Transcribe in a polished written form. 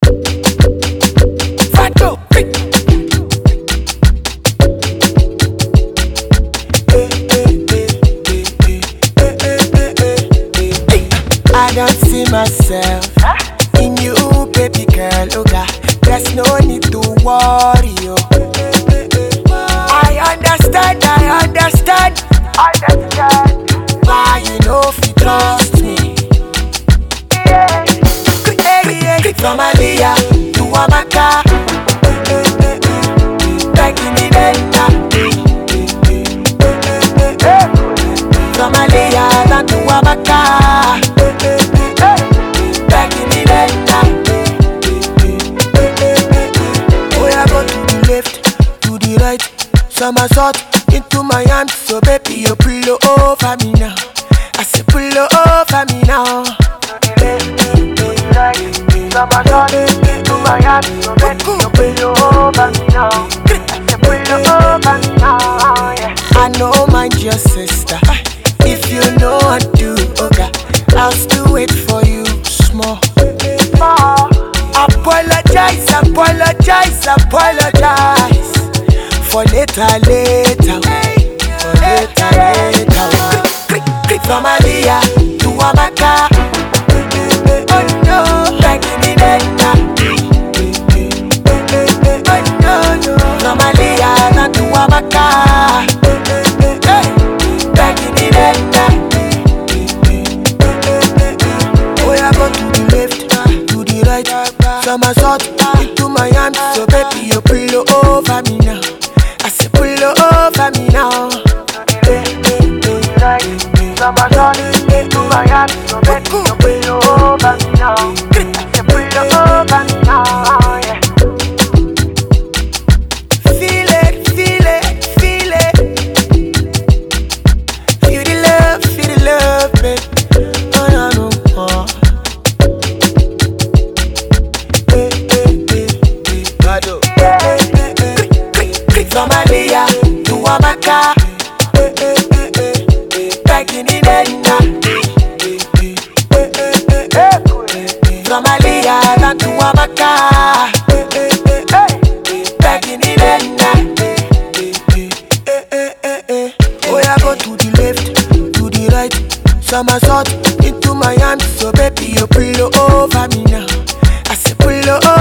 Fato, I don't see myself in you, baby girl. Oh God, there's no need to worry. Oh. I understand why you know if you trust me. From Aliyah to Amaka, begging me from Aliyah to Amaka, begging me oh, I go to the left, to the right, somersault into my arms. So baby, you pull over me now. I say pull over me now. To the right, somersault into my arms. So baby, you pull over me now. I say pull over me now. Yeah. I know mind your sister. If you know what to do, okay, I'll still wait for you small. Apologize for later. From Aliyah to Amaka, oh no, begging me oh no. From Aliyah to Amaka, begging me oh, I go to the left, to the right, somersault into my arms. So baby, you pull over me now. I say pull over me now. Somersault into my arms. So baby, you pull over me now. I say pull over me now. Yeah. Feel it. Feel the love, babe. Oh, no, no, oh. From Aliyah to Amaka, begging in from Aliyah to Amaka, begging in oh, I go to the left, to the right, somersault into my arms. So baby, you pull over me now. I say pull over